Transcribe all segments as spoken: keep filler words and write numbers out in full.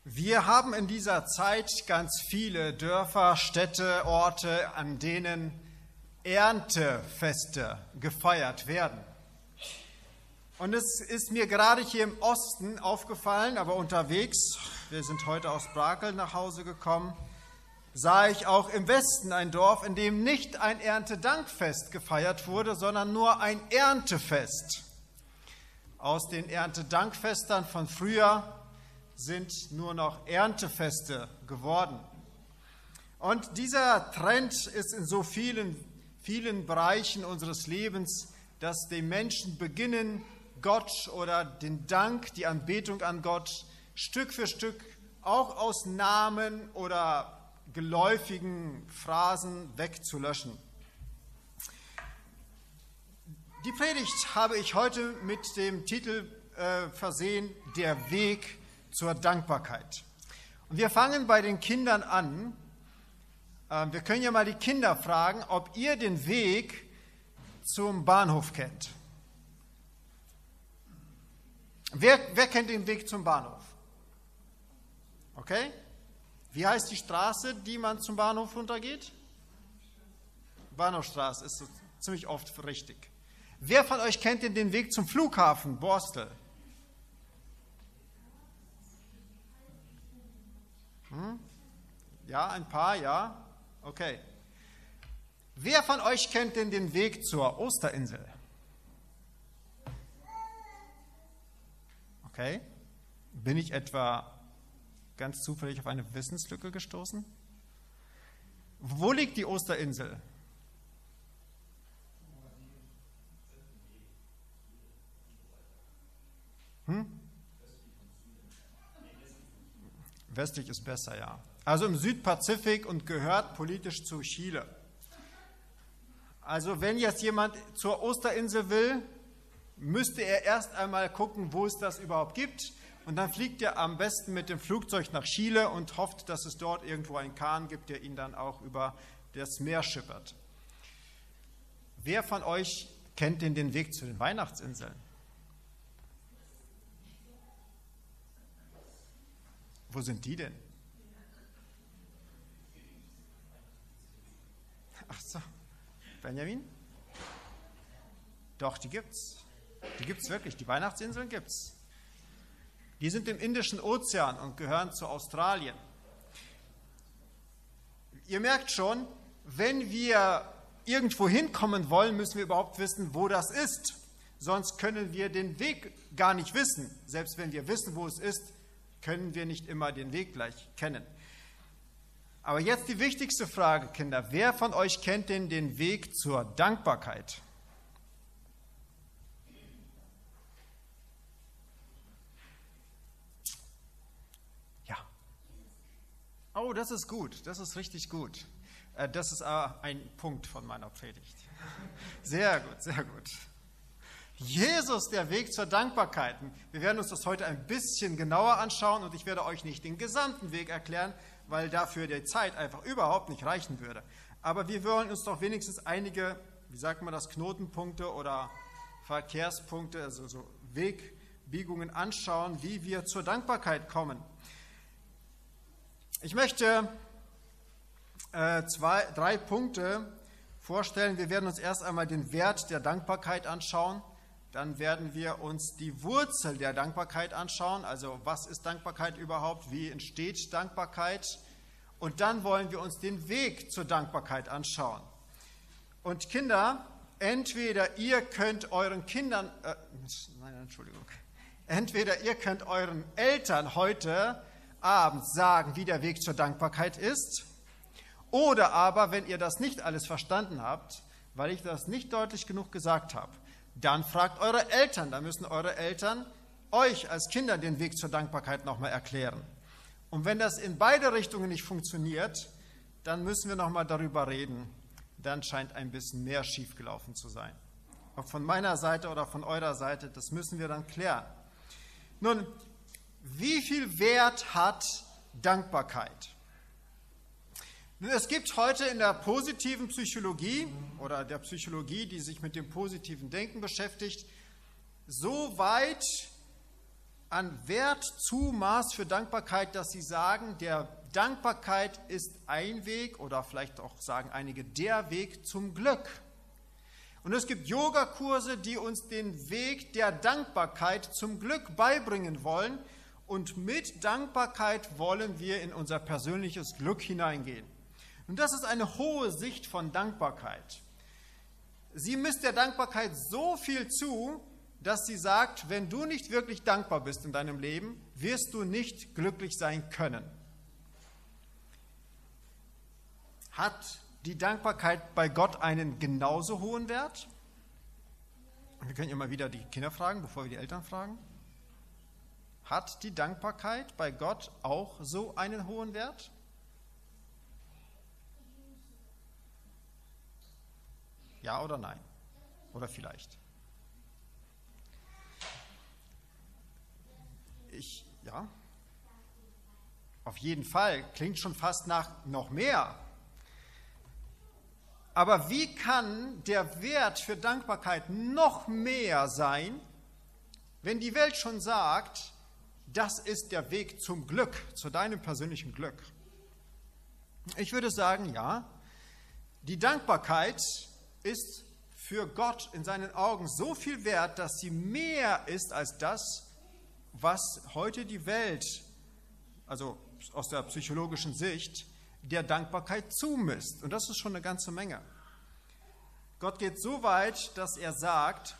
Wir haben in dieser Zeit ganz viele Dörfer, Städte, Orte, an denen Erntefeste gefeiert werden. Und es ist mir gerade hier im Osten aufgefallen, aber unterwegs, wir sind heute aus Brakel nach Hause gekommen, sah ich auch im Westen ein Dorf, in dem nicht ein Erntedankfest gefeiert wurde, sondern nur ein Erntefest. Aus den Erntedankfestern von früher sind nur noch Erntefeste geworden. Und dieser Trend ist in so vielen, vielen Bereichen unseres Lebens, dass die Menschen beginnen, Gott oder den Dank, die Anbetung an Gott Stück für Stück auch aus Namen oder geläufigen Phrasen wegzulöschen. Die Predigt habe ich heute mit dem Titel äh, versehen, Der Weg zur Dankbarkeit. Und wir fangen bei den Kindern an. Äh, wir können ja mal die Kinder fragen, ob ihr den Weg zum Bahnhof kennt. Wer, wer kennt den Weg zum Bahnhof? Okay? Wie heißt die Straße, die man zum Bahnhof runtergeht? Bahnhofstraße ist so ziemlich oft richtig. Wer von euch kennt denn den Weg zum Flughafen Borstel? Hm? Ja, ein paar, ja. Okay. Wer von euch kennt denn den Weg zur Osterinsel? Okay. Bin ich etwa ganz zufällig auf eine Wissenslücke gestoßen? Wo liegt die Osterinsel? Hm? Westlich ist besser, ja. Also im Südpazifik und gehört politisch zu Chile. Also wenn jetzt jemand zur Osterinsel will, müsste er erst einmal gucken, wo es das überhaupt gibt. Und dann fliegt er am besten mit dem Flugzeug nach Chile und hofft, dass es dort irgendwo einen Kahn gibt, der ihn dann auch über das Meer schippert. Wer von euch kennt denn den Weg zu den Weihnachtsinseln? Wo sind die denn? Ach so, Benjamin? Doch, die gibt's. Die gibt's wirklich. Die Weihnachtsinseln gibt's. Die sind im Indischen Ozean und gehören zu Australien. Ihr merkt schon, wenn wir irgendwo hinkommen wollen, müssen wir überhaupt wissen, wo das ist. Sonst können wir den Weg gar nicht wissen. Selbst wenn wir wissen, wo es ist, können wir nicht immer den Weg gleich kennen. Aber jetzt die wichtigste Frage, Kinder. Wer von euch kennt denn den Weg zur Dankbarkeit? Ja. Oh, das ist gut. Das ist richtig gut. Das ist ein Punkt von meiner Predigt. Sehr gut, sehr gut. Jesus, der Weg zur Dankbarkeit. Wir werden uns das heute ein bisschen genauer anschauen und ich werde euch nicht den gesamten Weg erklären, weil dafür die Zeit einfach überhaupt nicht reichen würde. Aber wir wollen uns doch wenigstens einige, wie sagt man das, Knotenpunkte oder Verkehrspunkte, also so Wegbiegungen anschauen, wie wir zur Dankbarkeit kommen. Ich möchte äh, zwei, drei Punkte vorstellen. Wir werden uns erst einmal den Wert der Dankbarkeit anschauen. Dann werden wir uns die Wurzel der Dankbarkeit anschauen, also was ist Dankbarkeit überhaupt, wie entsteht Dankbarkeit, und dann wollen wir uns den Weg zur Dankbarkeit anschauen. Und Kinder, entweder ihr könnt euren Kindern, äh, nein, Entschuldigung, entweder ihr könnt euren Eltern heute Abend sagen, wie der Weg zur Dankbarkeit ist, oder aber, wenn ihr das nicht alles verstanden habt, weil ich das nicht deutlich genug gesagt habe, dann fragt eure Eltern, da müssen eure Eltern euch als Kinder den Weg zur Dankbarkeit nochmal erklären. Und wenn das in beide Richtungen nicht funktioniert, dann müssen wir nochmal darüber reden. Dann scheint ein bisschen mehr schiefgelaufen zu sein. Ob von meiner Seite oder von eurer Seite, das müssen wir dann klären. Nun, wie viel Wert hat Dankbarkeit? Es gibt heute in der positiven Psychologie oder der Psychologie, die sich mit dem positiven Denken beschäftigt, so weit an Wert zumaß für Dankbarkeit, dass sie sagen, der Dankbarkeit ist ein Weg oder vielleicht auch sagen einige der Weg zum Glück. Und es gibt Yogakurse, die uns den Weg der Dankbarkeit zum Glück beibringen wollen. Und mit Dankbarkeit wollen wir in unser persönliches Glück hineingehen. Und das ist eine hohe Sicht von Dankbarkeit. Sie misst der Dankbarkeit so viel zu, dass sie sagt, wenn du nicht wirklich dankbar bist in deinem Leben, wirst du nicht glücklich sein können. Hat die Dankbarkeit bei Gott einen genauso hohen Wert? Und wir können immer wieder die Kinder fragen, bevor wir die Eltern fragen. Hat die Dankbarkeit bei Gott auch so einen hohen Wert? Ja oder nein? Oder vielleicht? Ich, ja. Auf jeden Fall. Klingt schon fast nach noch mehr. Aber wie kann der Wert für Dankbarkeit noch mehr sein, wenn die Welt schon sagt, das ist der Weg zum Glück, zu deinem persönlichen Glück? Ich würde sagen, ja, die Dankbarkeit ist für Gott in seinen Augen so viel wert, dass sie mehr ist als das, was heute die Welt, also aus der psychologischen Sicht, der Dankbarkeit zumisst. Und das ist schon eine ganze Menge. Gott geht so weit, dass er sagt,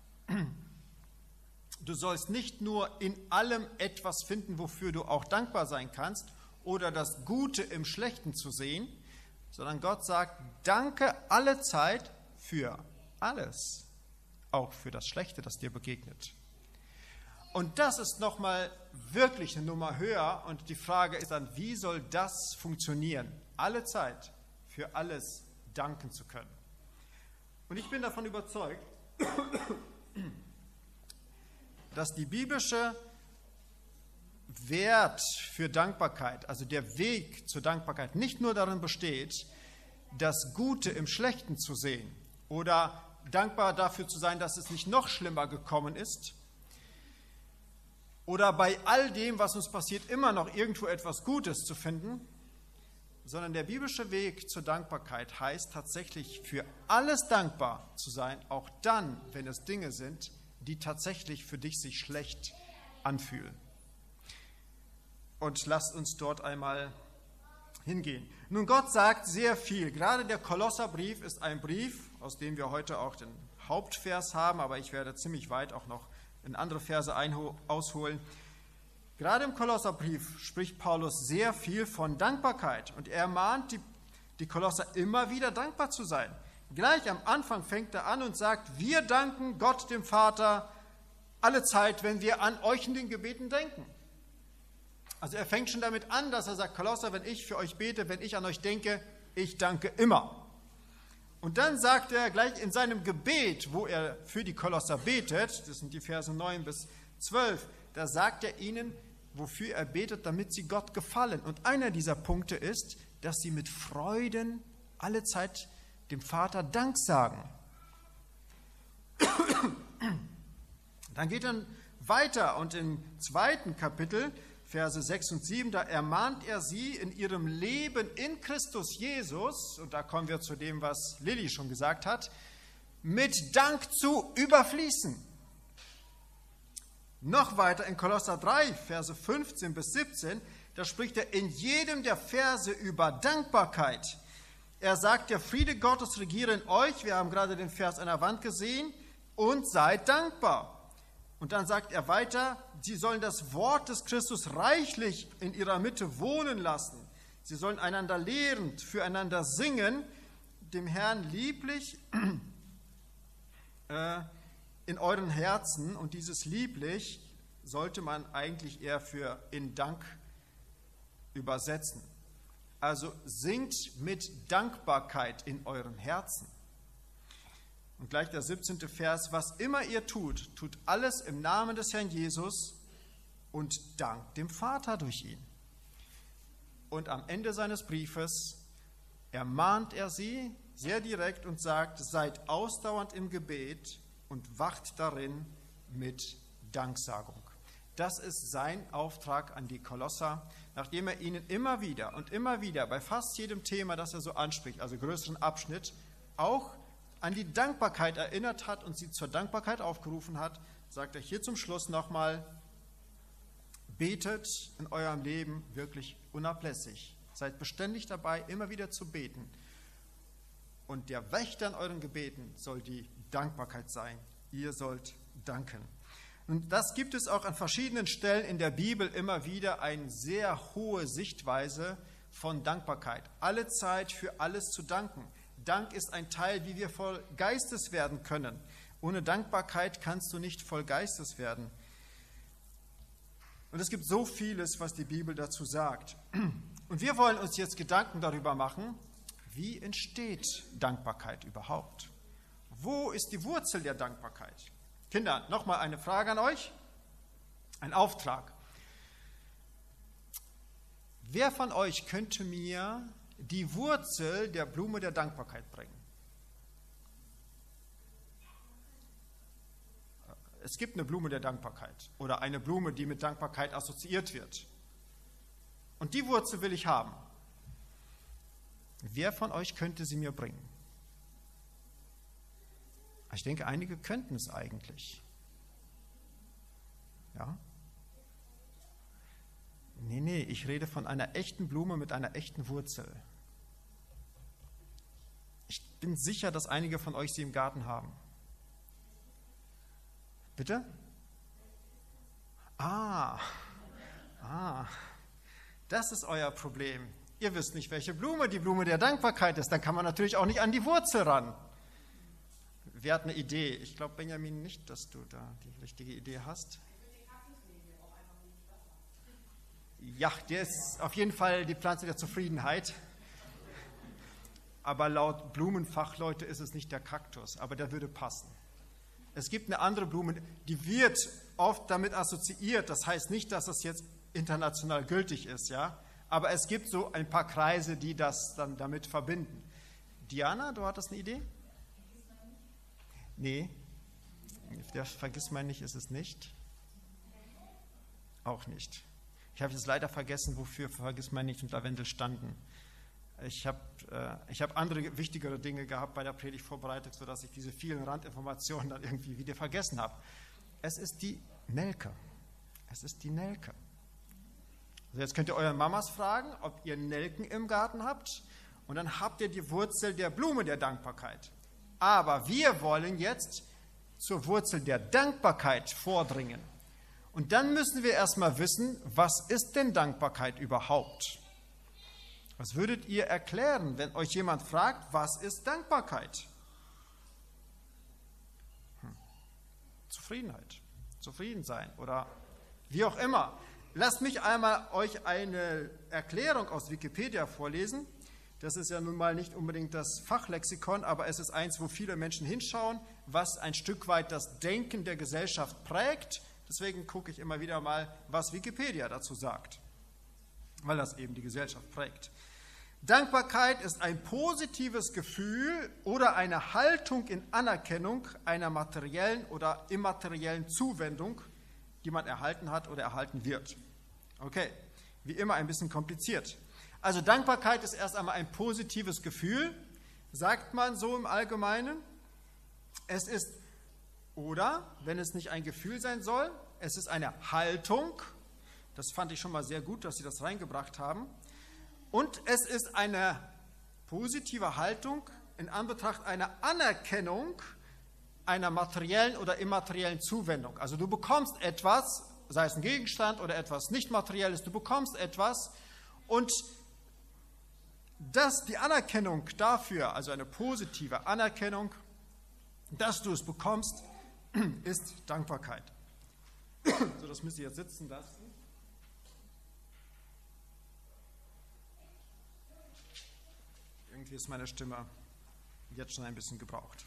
du sollst nicht nur in allem etwas finden, wofür du auch dankbar sein kannst, oder das Gute im Schlechten zu sehen, sondern Gott sagt, danke alle Zeit für alles, auch für das Schlechte, das dir begegnet. Und das ist nochmal wirklich eine Nummer höher. Und die Frage ist dann, wie soll das funktionieren? Alle Zeit für alles danken zu können. Und ich bin davon überzeugt, dass die biblische Wert für Dankbarkeit, also der Weg zur Dankbarkeit, nicht nur darin besteht, das Gute im Schlechten zu sehen oder dankbar dafür zu sein, dass es nicht noch schlimmer gekommen ist, oder bei all dem, was uns passiert, immer noch irgendwo etwas Gutes zu finden, sondern der biblische Weg zur Dankbarkeit heißt tatsächlich für alles dankbar zu sein, auch dann, wenn es Dinge sind, die tatsächlich für dich sich schlecht anfühlen. Und lasst uns dort einmal hingehen. Nun, Gott sagt sehr viel. Gerade der Kolosserbrief ist ein Brief, aus dem wir heute auch den Hauptvers haben, aber ich werde ziemlich weit auch noch in andere Verse ausholen. Gerade im Kolosserbrief spricht Paulus sehr viel von Dankbarkeit und er mahnt die, die Kolosser immer wieder dankbar zu sein. Gleich am Anfang fängt er an und sagt, wir danken Gott, dem Vater, alle Zeit, wenn wir an euch in den Gebeten denken. Also er fängt schon damit an, dass er sagt, Kolosser, wenn ich für euch bete, wenn ich an euch denke, ich danke immer. Und dann sagt er gleich in seinem Gebet, wo er für die Kolosser betet, das sind die Verse neun bis zwölf, da sagt er ihnen, wofür er betet, damit sie Gott gefallen. Und einer dieser Punkte ist, dass sie mit Freuden alle Zeit dem Vater Dank sagen. Dann geht er weiter und im zweiten Kapitel, Verse sechs und sieben, da ermahnt er sie in ihrem Leben in Christus Jesus, und da kommen wir zu dem, was Lilly schon gesagt hat, mit Dank zu überfließen. Noch weiter in Kolosser drei, Verse fünfzehn bis siebzehn, da spricht er in jedem der Verse über Dankbarkeit. Er sagt, der Friede Gottes regiere in euch, wir haben gerade den Vers an der Wand gesehen, und seid dankbar. Und dann sagt er weiter, sie sollen das Wort des Christus reichlich in ihrer Mitte wohnen lassen. Sie sollen einander lehren, füreinander singen, dem Herrn lieblich äh, in euren Herzen. Und dieses lieblich sollte man eigentlich eher für in Dank übersetzen. Also singt mit Dankbarkeit in euren Herzen. Und gleich der siebzehnte Vers, was immer ihr tut, tut alles im Namen des Herrn Jesus und dankt dem Vater durch ihn. Und am Ende seines Briefes ermahnt er sie sehr direkt und sagt, seid ausdauernd im Gebet und wacht darin mit Danksagung. Das ist sein Auftrag an die Kolosser, nachdem er ihnen immer wieder und immer wieder bei fast jedem Thema, das er so anspricht, also größeren Abschnitt, auch an die Dankbarkeit erinnert hat und sie zur Dankbarkeit aufgerufen hat, sagt er hier zum Schluss nochmal: Betet in eurem Leben wirklich unablässig. Seid beständig dabei, immer wieder zu beten. Und der Wächter in euren Gebeten soll die Dankbarkeit sein. Ihr sollt danken. Und das gibt es auch an verschiedenen Stellen in der Bibel immer wieder, eine sehr hohe Sichtweise von Dankbarkeit. Alle Zeit für alles zu danken. Dank ist ein Teil, wie wir voll Geistes werden können. Ohne Dankbarkeit kannst du nicht voll Geistes werden. Und es gibt so vieles, was die Bibel dazu sagt. Und wir wollen uns jetzt Gedanken darüber machen, wie entsteht Dankbarkeit überhaupt? Wo ist die Wurzel der Dankbarkeit? Kinder, nochmal eine Frage an euch, ein Auftrag. Wer von euch könnte mir die Wurzel der Blume der Dankbarkeit bringen? Es gibt eine Blume der Dankbarkeit oder eine Blume, die mit Dankbarkeit assoziiert wird. Und die Wurzel will ich haben. Wer von euch könnte sie mir bringen? Ich denke, einige könnten es eigentlich. Ja? Nee, nee, ich rede von einer echten Blume mit einer echten Wurzel. Ich bin sicher, dass einige von euch sie im Garten haben. Bitte? Ah, ah, das ist euer Problem. Ihr wisst nicht, welche Blume die Blume der Dankbarkeit ist. Dann kann man natürlich auch nicht an die Wurzel ran. Wer hat eine Idee? Ich glaube, Benjamin, nicht, dass du da die richtige Idee hast. Ja, der ist auf jeden Fall die Pflanze der Zufriedenheit. Aber laut Blumenfachleute ist es nicht der Kaktus, aber der würde passen. Es gibt eine andere Blume, die wird oft damit assoziiert. Das heißt nicht, dass das jetzt international gültig ist, ja. Aber es gibt so ein paar Kreise, die das dann damit verbinden. Diana, du hattest eine Idee? Nee, der Vergissmeinnicht ist es nicht. Auch nicht. Ich habe jetzt leider vergessen, wofür Vergissmeinnicht und Lavendel standen. Ich habe äh, ich hab andere, wichtigere Dinge gehabt bei der Predigtvorbereitung, sodass ich diese vielen Randinformationen dann irgendwie wieder vergessen habe. Es ist die Nelke. Es ist die Nelke. Also jetzt könnt ihr eure Mamas fragen, ob ihr Nelken im Garten habt. Und dann habt ihr die Wurzel der Blume der Dankbarkeit. Aber wir wollen jetzt zur Wurzel der Dankbarkeit vordringen. Und dann müssen wir erstmal wissen, was ist denn Dankbarkeit überhaupt? Was würdet ihr erklären, wenn euch jemand fragt, was ist Dankbarkeit? Hm. Zufriedenheit, zufrieden sein oder wie auch immer. Lasst mich einmal euch eine Erklärung aus Wikipedia vorlesen. Das ist ja nun mal nicht unbedingt das Fachlexikon, aber es ist eins, wo viele Menschen hinschauen, was ein Stück weit das Denken der Gesellschaft prägt. Deswegen gucke ich immer wieder mal, was Wikipedia dazu sagt, weil das eben die Gesellschaft prägt. Dankbarkeit ist ein positives Gefühl oder eine Haltung in Anerkennung einer materiellen oder immateriellen Zuwendung, die man erhalten hat oder erhalten wird. Okay, wie immer ein bisschen kompliziert. Also Dankbarkeit ist erst einmal ein positives Gefühl, sagt man so im Allgemeinen. Es ist, oder, wenn es nicht ein Gefühl sein soll, es ist eine Haltung. Das fand ich schon mal sehr gut, dass Sie das reingebracht haben. Und es ist eine positive Haltung in Anbetracht einer Anerkennung einer materiellen oder immateriellen Zuwendung. Also du bekommst etwas, sei es ein Gegenstand oder etwas nicht Materielles, du bekommst etwas und das, die Anerkennung dafür, also eine positive Anerkennung, dass du es bekommst, ist Dankbarkeit. So, das müsst ihr jetzt sitzen lassen. Irgendwie ist meine Stimme jetzt schon ein bisschen gebraucht.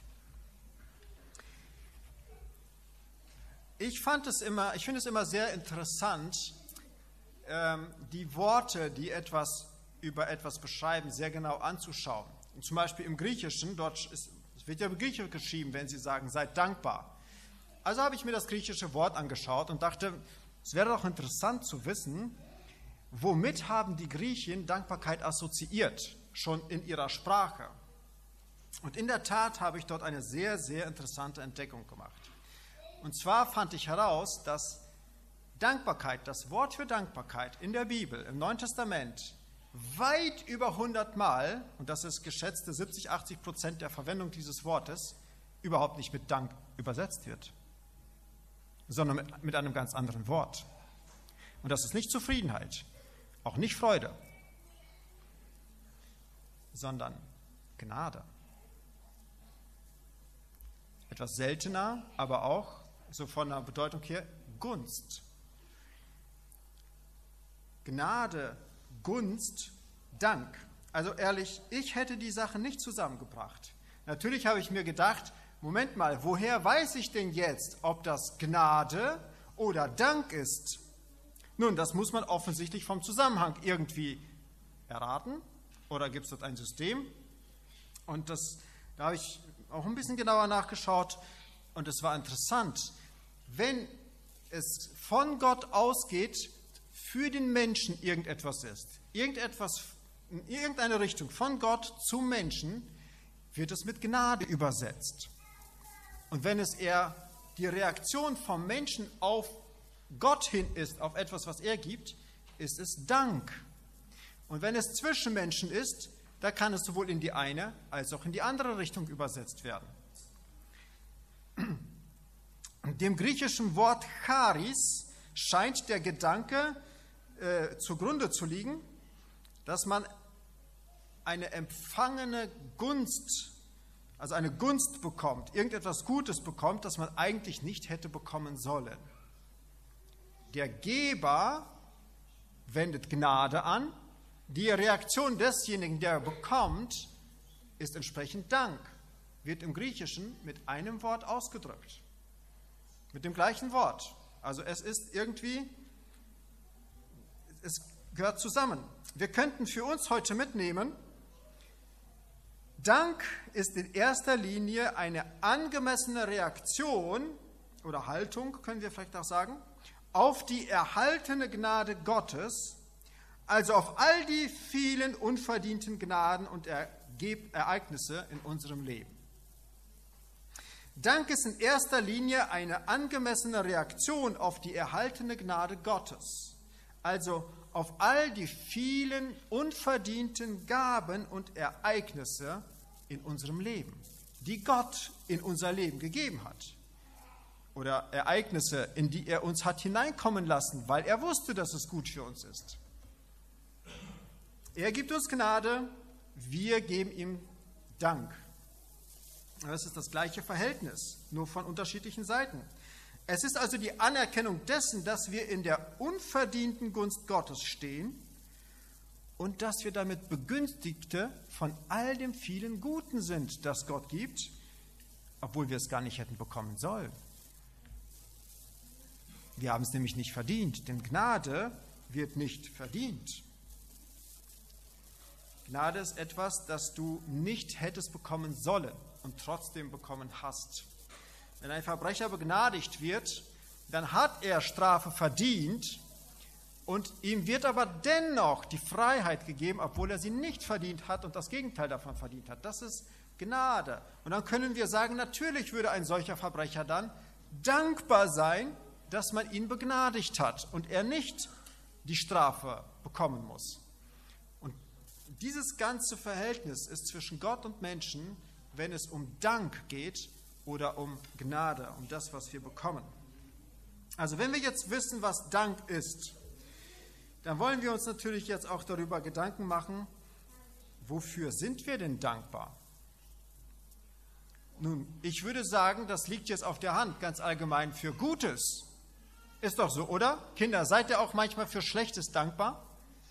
Ich fand es immer, ich finde es immer sehr interessant, ähm, die Worte, die etwas über etwas beschreiben, sehr genau anzuschauen. Und zum Beispiel im Griechischen, dort ist, es wird ja im Griechischen geschrieben, wenn sie sagen, seid dankbar. Also habe ich mir das griechische Wort angeschaut und dachte, Es wäre doch interessant zu wissen, womit haben die Griechen Dankbarkeit assoziiert, schon in ihrer Sprache. Und in der Tat habe ich dort eine sehr, sehr interessante Entdeckung gemacht. Und zwar fand ich heraus, dass Dankbarkeit, das Wort für Dankbarkeit in der Bibel, im Neuen Testament, weit über hundert Mal, und das ist geschätzte siebzig, achtzig Prozent der Verwendung dieses Wortes, überhaupt nicht mit Dank übersetzt wird, sondern mit, mit einem ganz anderen Wort. Und das ist nicht Zufriedenheit, auch nicht Freude, sondern Gnade. Etwas seltener, aber auch, so von der Bedeutung her, Gunst. Gnade, Gunst, Dank. Also ehrlich, ich hätte die Sachen nicht zusammengebracht. Natürlich habe ich mir gedacht, Moment mal, woher weiß ich denn jetzt, ob das Gnade oder Dank ist? Nun, das muss man offensichtlich vom Zusammenhang irgendwie erraten. Oder gibt es dort ein System? Und das, da habe ich auch ein bisschen genauer nachgeschaut. Und es war interessant, wenn es von Gott ausgeht, für den Menschen irgendetwas ist, irgendetwas in irgendeine Richtung von Gott zum Menschen, wird es mit Gnade übersetzt. Und wenn es eher die Reaktion vom Menschen auf Gott hin ist, auf etwas, was er gibt, ist es Dank. Und wenn es zwischen Menschen ist, da kann es sowohl in die eine als auch in die andere Richtung übersetzt werden. Dem griechischen Wort Charis scheint der Gedanke äh, zugrunde zu liegen, dass man eine empfangene Gunst, also eine Gunst bekommt, irgendetwas Gutes bekommt, das man eigentlich nicht hätte bekommen sollen. Der Geber wendet Gnade an, die Reaktion desjenigen, der bekommt, ist entsprechend Dank, wird im Griechischen mit einem Wort ausgedrückt. Mit dem gleichen Wort. Also es ist irgendwie, es gehört zusammen. Wir könnten für uns heute mitnehmen, Dank ist in erster Linie eine angemessene Reaktion oder Haltung, können wir vielleicht auch sagen, auf die erhaltene Gnade Gottes, also auf all die vielen unverdienten Gnaden und Ereignisse in unserem Leben. Dank ist in erster Linie eine angemessene Reaktion auf die erhaltene Gnade Gottes, also auf all die vielen unverdienten Gaben und Ereignisse in unserem Leben, die Gott in unser Leben gegeben hat. Oder Ereignisse, in die er uns hat hineinkommen lassen, weil er wusste, dass es gut für uns ist. Er gibt uns Gnade, wir geben ihm Dank. Das ist das gleiche Verhältnis, nur von unterschiedlichen Seiten. Es ist also die Anerkennung dessen, dass wir in der unverdienten Gunst Gottes stehen und dass wir damit Begünstigte von all dem vielen Guten sind, das Gott gibt, obwohl wir es gar nicht hätten bekommen sollen. Wir haben es nämlich nicht verdient, denn Gnade wird nicht verdient. Gnade ist etwas, das du nicht hättest bekommen sollen und trotzdem bekommen hast. Wenn ein Verbrecher begnadigt wird, dann hat er Strafe verdient und ihm wird aber dennoch die Freiheit gegeben, obwohl er sie nicht verdient hat und das Gegenteil davon verdient hat. Das ist Gnade. Und dann können wir sagen, natürlich würde ein solcher Verbrecher dann dankbar sein, dass man ihn begnadigt hat und er nicht die Strafe bekommen muss. Und dieses ganze Verhältnis ist zwischen Gott und Menschen, wenn es um Dank geht oder um Gnade, um das, was wir bekommen. Also wenn wir jetzt wissen, was Dank ist, dann wollen wir uns natürlich jetzt auch darüber Gedanken machen, wofür sind wir denn dankbar? Nun, ich würde sagen, das liegt jetzt auf der Hand, ganz allgemein für Gutes. Ist doch so, oder? Kinder, seid ihr auch manchmal für Schlechtes dankbar?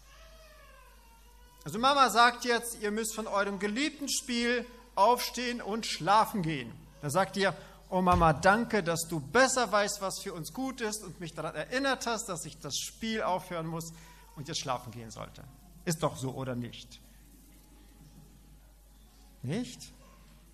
Also Mama sagt jetzt, ihr müsst von eurem geliebten Spiel aufstehen und schlafen gehen. Da sagt ihr, oh Mama, danke, dass du besser weißt, was für uns gut ist und mich daran erinnert hast, dass ich das Spiel aufhören muss und jetzt schlafen gehen sollte. Ist doch so, oder nicht? Nicht?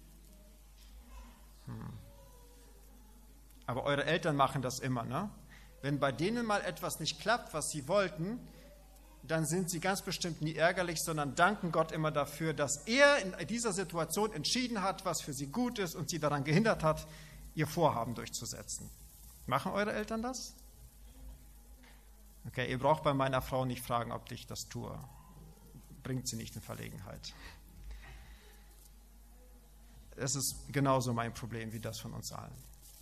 Hm. Aber eure Eltern machen das immer, ne? Wenn bei denen mal etwas nicht klappt, was sie wollten, dann sind sie ganz bestimmt nie ärgerlich, sondern danken Gott immer dafür, dass er in dieser Situation entschieden hat, was für sie gut ist und sie daran gehindert hat, ihr Vorhaben durchzusetzen. Machen eure Eltern das? Okay, ihr braucht bei meiner Frau nicht fragen, ob ich das tue. Bringt sie nicht in Verlegenheit. Es ist genauso mein Problem wie das von uns allen.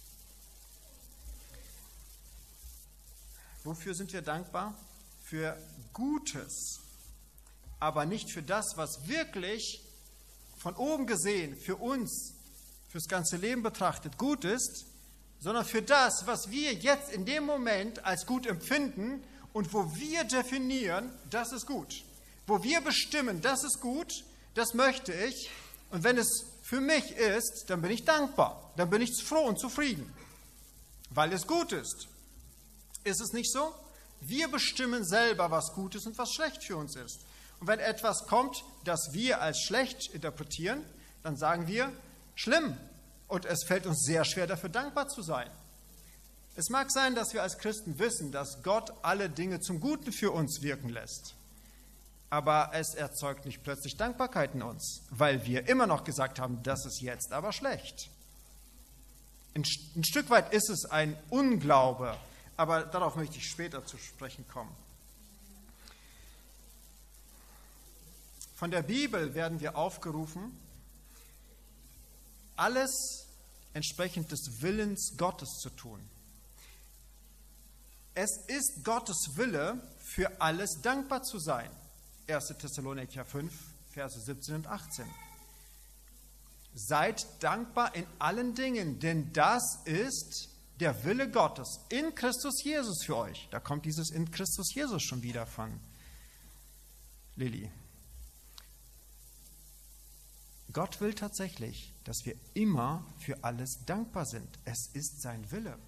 Wofür sind wir dankbar? Für Gutes, aber nicht für das, was wirklich von oben gesehen für uns, fürs ganze Leben betrachtet gut ist, sondern für das, was wir jetzt in dem Moment als gut empfinden und wo wir definieren, das ist gut. Wo wir bestimmen, das ist gut, das möchte ich, und wenn es für mich ist, dann bin ich dankbar, dann bin ich froh und zufrieden, weil es gut ist. Ist es nicht so? Wir bestimmen selber, was gut ist und was schlecht für uns ist. Und wenn etwas kommt, das wir als schlecht interpretieren, dann sagen wir, schlimm. Und es fällt uns sehr schwer, dafür dankbar zu sein. Es mag sein, dass wir als Christen wissen, dass Gott alle Dinge zum Guten für uns wirken lässt. Aber es erzeugt nicht plötzlich Dankbarkeit in uns, weil wir immer noch gesagt haben, das ist jetzt aber schlecht. Ein, ein Stück weit ist es ein Unglaube, aber darauf möchte ich später zu sprechen kommen. Von der Bibel werden wir aufgerufen, alles entsprechend des Willens Gottes zu tun. Es ist Gottes Wille, für alles dankbar zu sein. erster Thessalonicher fünf, Verse siebzehn und achtzehn. Seid dankbar in allen Dingen, denn das ist der Wille Gottes in Christus Jesus für euch. Da kommt dieses in Christus Jesus schon wieder von Lilly. Gott will tatsächlich, dass wir immer für alles dankbar sind. Es ist sein Wille.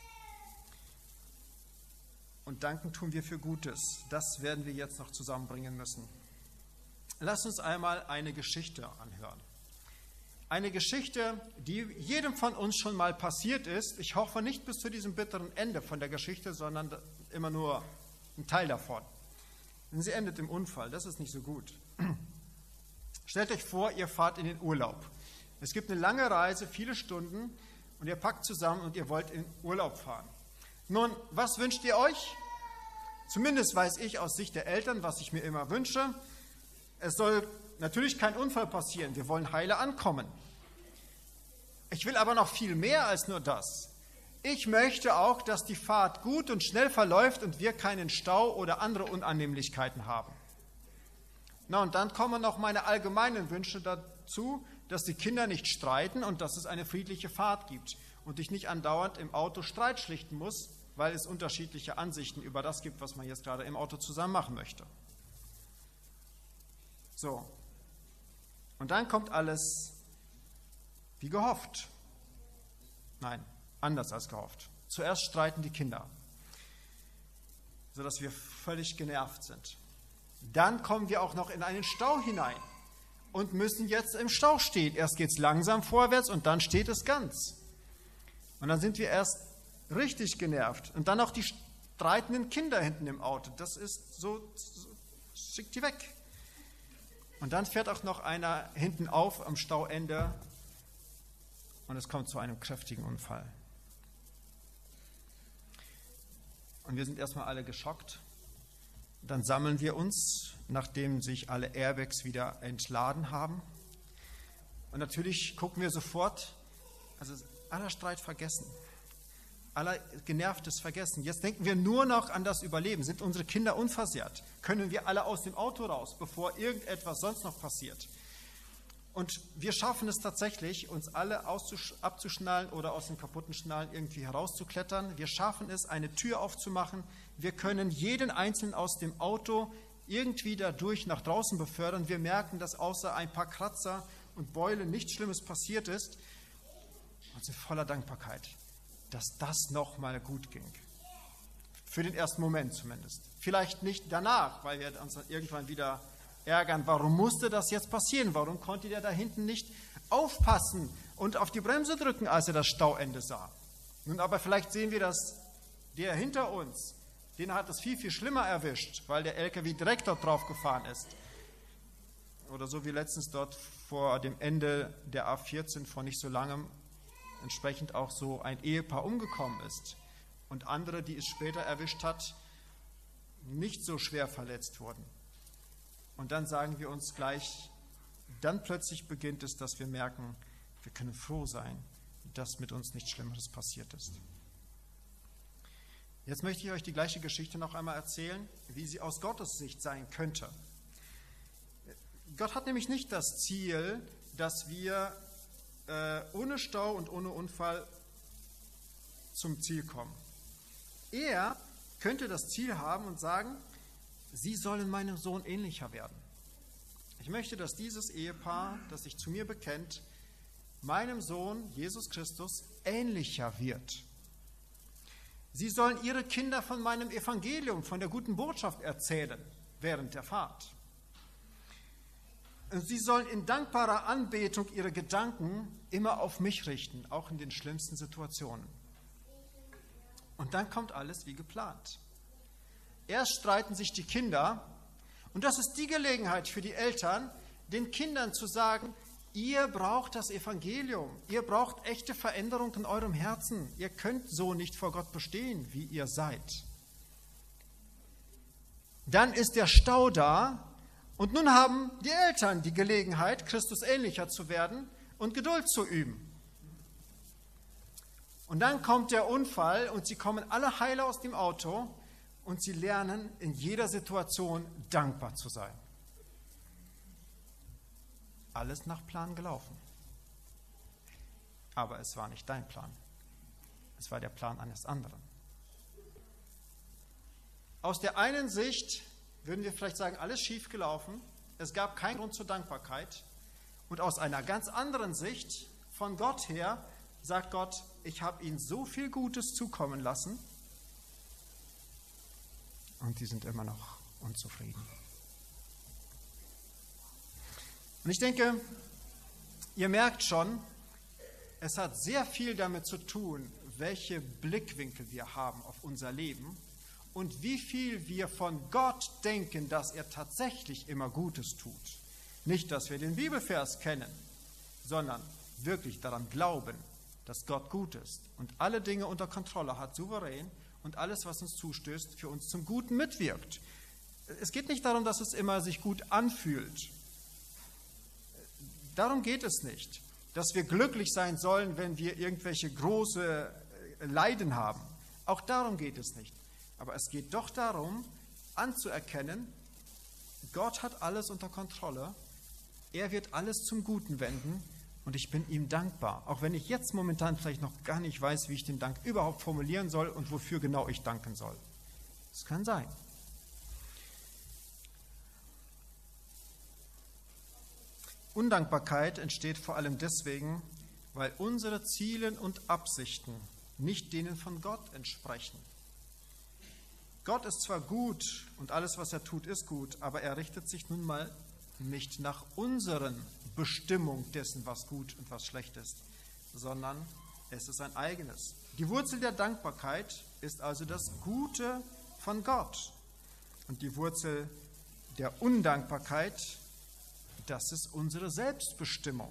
Und danken tun wir für Gutes. Das werden wir jetzt noch zusammenbringen müssen. Lass uns einmal eine Geschichte anhören. Eine Geschichte, die jedem von uns schon mal passiert ist. Ich hoffe nicht bis zu diesem bitteren Ende von der Geschichte, sondern immer nur ein Teil davon. Denn sie endet im Unfall. Das ist nicht so gut. Stellt euch vor, ihr fahrt in den Urlaub. Es gibt eine lange Reise, viele Stunden, und ihr packt zusammen und ihr wollt in Urlaub fahren. Nun, was wünscht ihr euch? Zumindest weiß ich aus Sicht der Eltern, was ich mir immer wünsche. Es soll natürlich kein Unfall passieren. Wir wollen heile ankommen. Ich will aber noch viel mehr als nur das. Ich möchte auch, dass die Fahrt gut und schnell verläuft und wir keinen Stau oder andere Unannehmlichkeiten haben. Na, und dann kommen noch meine allgemeinen Wünsche dazu, dass die Kinder nicht streiten und dass es eine friedliche Fahrt gibt und ich nicht andauernd im Auto Streit schlichten muss, weil es unterschiedliche Ansichten über das gibt, was man jetzt gerade im Auto zusammen machen möchte. So. Und dann kommt alles wie gehofft. Nein, anders als gehofft. Zuerst streiten die Kinder, sodass wir völlig genervt sind. Dann kommen wir auch noch in einen Stau hinein und müssen jetzt im Stau stehen. Erst geht es langsam vorwärts und dann steht es ganz. Und dann sind wir erst richtig genervt. Und dann auch die streitenden Kinder hinten im Auto. Das ist so, so schickt die weg. Und dann fährt auch noch einer hinten auf am Stauende und es kommt zu einem kräftigen Unfall. Und wir sind erstmal alle geschockt. Dann sammeln wir uns, nachdem sich alle Airbags wieder entladen haben. Und natürlich gucken wir sofort, also aller Streit vergessen, aller Genervtes vergessen. Jetzt denken wir nur noch an das Überleben. Sind unsere Kinder unversehrt? Können wir alle aus dem Auto raus, bevor irgendetwas sonst noch passiert? Und wir schaffen es tatsächlich, uns alle abzuschnallen oder aus den kaputten Schnallen irgendwie herauszuklettern. Wir schaffen es, eine Tür aufzumachen. Wir können jeden Einzelnen aus dem Auto irgendwie dadurch nach draußen befördern. Wir merken, dass außer ein paar Kratzer und Beulen nichts Schlimmes passiert ist. Und sind voller Dankbarkeit, dass das nochmal gut ging. Für den ersten Moment zumindest. Vielleicht nicht danach, weil wir uns dann irgendwann wieder ärgern, warum musste das jetzt passieren? Warum konnte der da hinten nicht aufpassen und auf die Bremse drücken, als er das Stauende sah? Nun, aber vielleicht sehen wir das Der hinter uns, den hat es viel, viel schlimmer erwischt, weil der L K W direkt dort drauf gefahren ist. Oder so wie letztens dort vor dem Ende der A vierzehn vor nicht so langem entsprechend auch so ein Ehepaar umgekommen ist und andere, die es später erwischt hat, nicht so schwer verletzt wurden. Und dann sagen wir uns gleich, dann plötzlich beginnt es, dass wir merken, wir können froh sein, dass mit uns nichts Schlimmeres passiert ist. Jetzt möchte ich euch die gleiche Geschichte noch einmal erzählen, wie sie aus Gottes Sicht sein könnte. Gott hat nämlich nicht das Ziel, dass wir äh, ohne Stau und ohne Unfall zum Ziel kommen. Er könnte das Ziel haben und sagen, Sie sollen meinem Sohn ähnlicher werden. Ich möchte, dass dieses Ehepaar, das sich zu mir bekennt, meinem Sohn Jesus Christus ähnlicher wird. Sie sollen ihre Kinder von meinem Evangelium, von der guten Botschaft erzählen während der Fahrt. Und sie sollen in dankbarer Anbetung ihre Gedanken immer auf mich richten, auch in den schlimmsten Situationen. Und dann kommt alles wie geplant. Erst streiten sich die Kinder, und das ist die Gelegenheit für die Eltern, den Kindern zu sagen, ihr braucht das Evangelium, ihr braucht echte Veränderung in eurem Herzen, ihr könnt so nicht vor Gott bestehen, wie ihr seid. Dann ist der Stau da, und nun haben die Eltern die Gelegenheit, Christus ähnlicher zu werden und Geduld zu üben. Und dann kommt der Unfall und sie kommen alle heile aus dem Auto und sie lernen in jeder Situation dankbar zu sein. Alles nach Plan gelaufen. Aber es war nicht dein Plan. Es war der Plan eines anderen. Aus der einen Sicht würden wir vielleicht sagen, alles schief gelaufen, es gab keinen Grund zur Dankbarkeit. Und aus einer ganz anderen Sicht, von Gott her, sagt Gott, ich habe ihnen so viel Gutes zukommen lassen und die sind immer noch unzufrieden. Und ich denke, ihr merkt schon, es hat sehr viel damit zu tun, welche Blickwinkel wir haben auf unser Leben und wie viel wir von Gott denken, dass er tatsächlich immer Gutes tut. Nicht, dass wir den Bibelvers kennen, sondern wirklich daran glauben, dass Gott gut ist und alle Dinge unter Kontrolle hat, souverän, und alles, was uns zustößt, für uns zum Guten mitwirkt. Es geht nicht darum, dass es immer sich gut anfühlt. Darum geht es nicht, dass wir glücklich sein sollen, wenn wir irgendwelche große Leiden haben. Auch darum geht es nicht. Aber es geht doch darum, anzuerkennen, Gott hat alles unter Kontrolle, er wird alles zum Guten wenden und ich bin ihm dankbar. Auch wenn ich jetzt momentan vielleicht noch gar nicht weiß, wie ich den Dank überhaupt formulieren soll und wofür genau ich danken soll. Das kann sein. Undankbarkeit entsteht vor allem deswegen, weil unsere Ziele und Absichten nicht denen von Gott entsprechen. Gott ist zwar gut und alles, was er tut, ist gut, aber er richtet sich nun mal nicht nach unseren Bestimmung dessen, was gut und was schlecht ist, sondern es ist ein eigenes. Die Wurzel der Dankbarkeit ist also das Gute von Gott. Und die Wurzel der Undankbarkeit, das ist unsere Selbstbestimmung,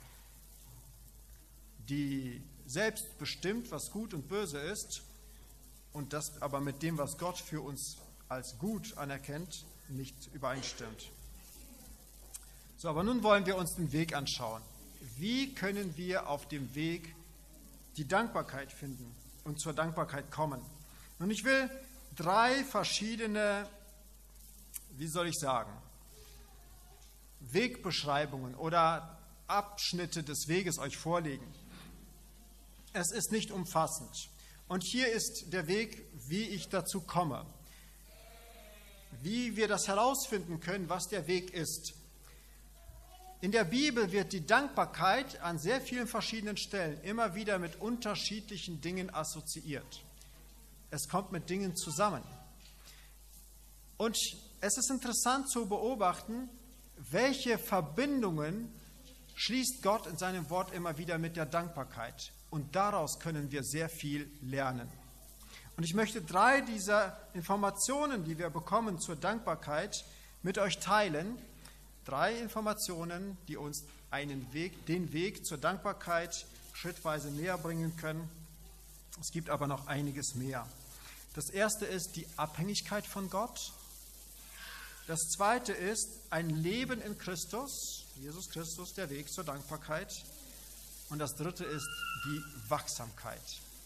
die selbst bestimmt, was gut und böse ist, und das aber mit dem, was Gott für uns als gut anerkennt, nicht übereinstimmt. So, aber nun wollen wir uns den Weg anschauen. Wie können wir auf dem Weg die Dankbarkeit finden und zur Dankbarkeit kommen? Und ich will drei verschiedene, wie soll ich sagen, Wegbeschreibungen oder Abschnitte des Weges euch vorlegen. Es ist nicht umfassend. Und hier ist der Weg, wie ich dazu komme. Wie wir das herausfinden können, was der Weg ist. In der Bibel wird die Dankbarkeit an sehr vielen verschiedenen Stellen immer wieder mit unterschiedlichen Dingen assoziiert. Es kommt mit Dingen zusammen. Und es ist interessant zu beobachten, welche Verbindungen schließt Gott in seinem Wort immer wieder mit der Dankbarkeit. Und daraus können wir sehr viel lernen. Und ich möchte drei dieser Informationen, die wir bekommen zur Dankbarkeit, mit euch teilen. Drei Informationen, die uns einen Weg, den Weg zur Dankbarkeit schrittweise näher bringen können. Es gibt aber noch einiges mehr. Das erste ist die Abhängigkeit von Gott. Das zweite ist ein Leben in Christus, Jesus Christus, der Weg zur Dankbarkeit. Und das dritte ist die Wachsamkeit.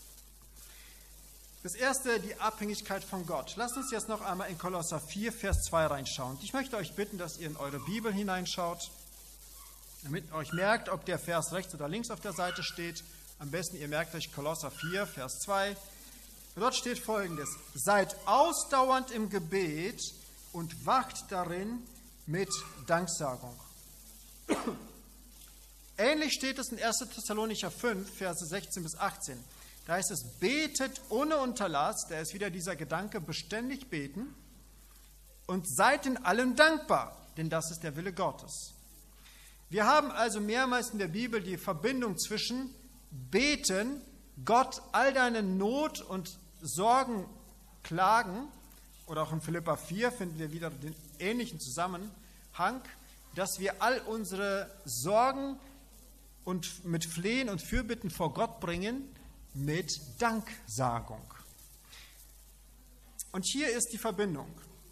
Das erste, die Abhängigkeit von Gott. Lasst uns jetzt noch einmal in Kolosser vier, Vers zwei reinschauen. Ich möchte euch bitten, dass ihr in eure Bibel hineinschaut, damit ihr euch merkt, ob der Vers rechts oder links auf der Seite steht. Am besten, ihr merkt euch Kolosser vier, Vers zwei. Dort steht Folgendes: Seid ausdauernd im Gebet und wacht darin mit Danksagung. Ähnlich steht es in erster Thessalonicher fünf, Verse sechzehn bis achtzehn. Da heißt es, betet ohne Unterlass, da ist wieder dieser Gedanke, beständig beten, und seid in allem dankbar, denn das ist der Wille Gottes. Wir haben also mehrmals in der Bibel die Verbindung zwischen beten, Gott all deine Not und Sorgen klagen, oder auch in Philipper vier finden wir wieder den ähnlichen Zusammenhang, dass wir all unsere Sorgen und mit Flehen und Fürbitten vor Gott bringen, mit Danksagung. Und hier ist die Verbindung.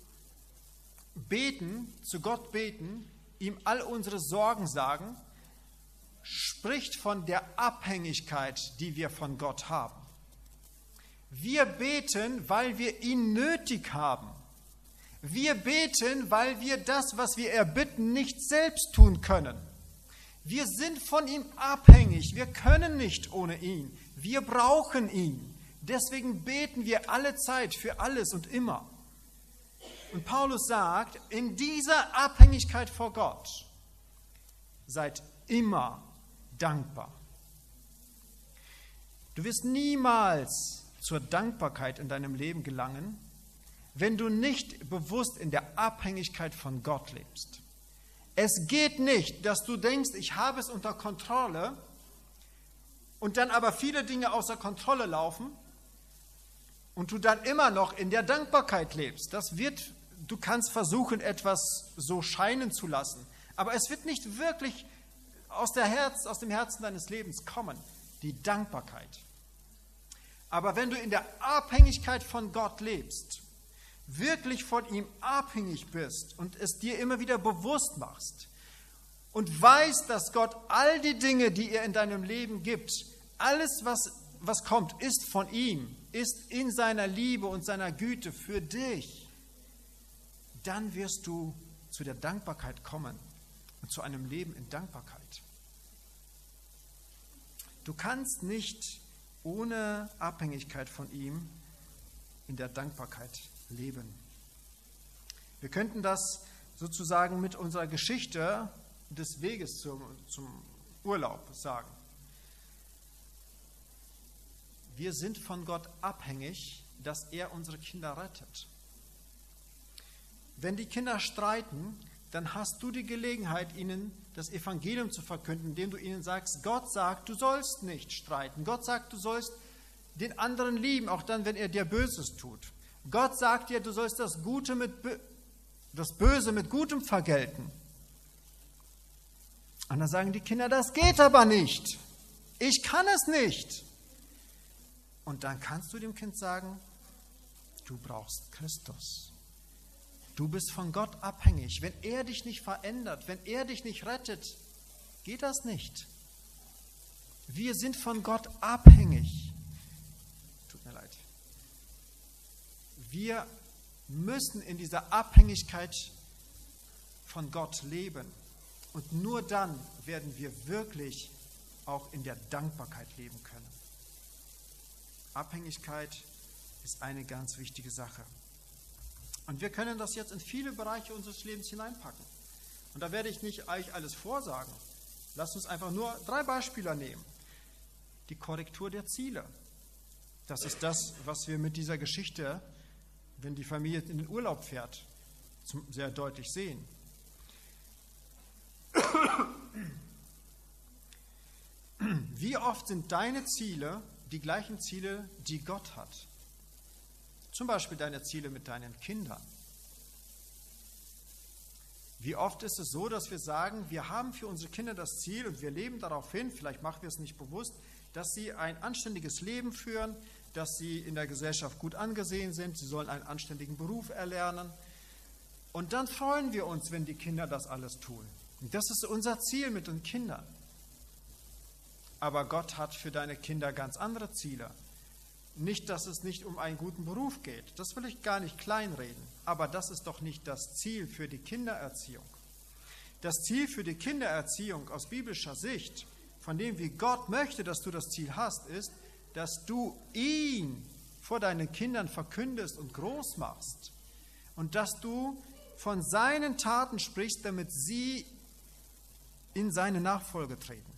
Beten, zu Gott beten, ihm all unsere Sorgen sagen, spricht von der Abhängigkeit, die wir von Gott haben. Wir beten, weil wir ihn nötig haben. Wir beten, weil wir das, was wir erbitten, nicht selbst tun können. Wir sind von ihm abhängig. Wir können nicht ohne ihn. Wir brauchen ihn. Deswegen beten wir alle Zeit für alles und immer. Und Paulus sagt, in dieser Abhängigkeit vor Gott seid immer dankbar. Du wirst niemals zur Dankbarkeit in deinem Leben gelangen, wenn du nicht bewusst in der Abhängigkeit von Gott lebst. Es geht nicht, dass du denkst, ich habe es unter Kontrolle, und dann aber viele Dinge außer Kontrolle laufen und du dann immer noch in der Dankbarkeit lebst. Das wird, du kannst versuchen, etwas so scheinen zu lassen, aber es wird nicht wirklich aus, der Herz, aus dem Herzen deines Lebens kommen, die Dankbarkeit. Aber wenn du in der Abhängigkeit von Gott lebst, wirklich von ihm abhängig bist und es dir immer wieder bewusst machst und weißt, dass Gott all die Dinge, die er in deinem Leben gibt, alles, was, was kommt, ist von ihm, ist in seiner Liebe und seiner Güte für dich, dann wirst du zu der Dankbarkeit kommen und zu einem Leben in Dankbarkeit. Du kannst nicht ohne Abhängigkeit von ihm in der Dankbarkeit leben. Wir könnten das sozusagen mit unserer Geschichte des Weges zum, zum Urlaub sagen. Wir sind von Gott abhängig, dass er unsere Kinder rettet. Wenn die Kinder streiten, dann hast du die Gelegenheit, ihnen das Evangelium zu verkünden, indem du ihnen sagst, Gott sagt, du sollst nicht streiten. Gott sagt, du sollst den anderen lieben, auch dann, wenn er dir Böses tut. Gott sagt dir, du sollst das Gute mit das Böse mit Gutem vergelten. Und dann sagen die Kinder, das geht aber nicht. Ich kann es nicht. Und dann kannst du dem Kind sagen, du brauchst Christus. Du bist von Gott abhängig. Wenn er dich nicht verändert, wenn er dich nicht rettet, geht das nicht. Wir sind von Gott abhängig. Tut mir leid. Wir müssen in dieser Abhängigkeit von Gott leben. Und nur dann werden wir wirklich auch in der Dankbarkeit leben können. Abhängigkeit ist eine ganz wichtige Sache. Und wir können das jetzt in viele Bereiche unseres Lebens hineinpacken. Und da werde ich nicht euch alles vorsagen. Lasst uns einfach nur drei Beispiele nehmen. Die Korrektur der Ziele. Das ist das, was wir mit dieser Geschichte, wenn die Familie in den Urlaub fährt, sehr deutlich sehen. Wie oft sind deine Ziele die gleichen Ziele, die Gott hat? Zum Beispiel deine Ziele mit deinen Kindern. Wie oft ist es so, dass wir sagen, wir haben für unsere Kinder das Ziel und wir leben darauf hin, vielleicht machen wir es nicht bewusst, dass sie ein anständiges Leben führen, dass sie in der Gesellschaft gut angesehen sind, sie sollen einen anständigen Beruf erlernen. Und dann freuen wir uns, wenn die Kinder das alles tun. Und das ist unser Ziel mit den Kindern. Aber Gott hat für deine Kinder ganz andere Ziele. Nicht, dass es nicht um einen guten Beruf geht. Das will ich gar nicht kleinreden. Aber das ist doch nicht das Ziel für die Kindererziehung. Das Ziel für die Kindererziehung aus biblischer Sicht, von dem wie Gott möchte, dass du das Ziel hast, ist, dass du ihn vor deinen Kindern verkündest und groß machst. Und dass du von seinen Taten sprichst, damit sie in seine Nachfolge treten.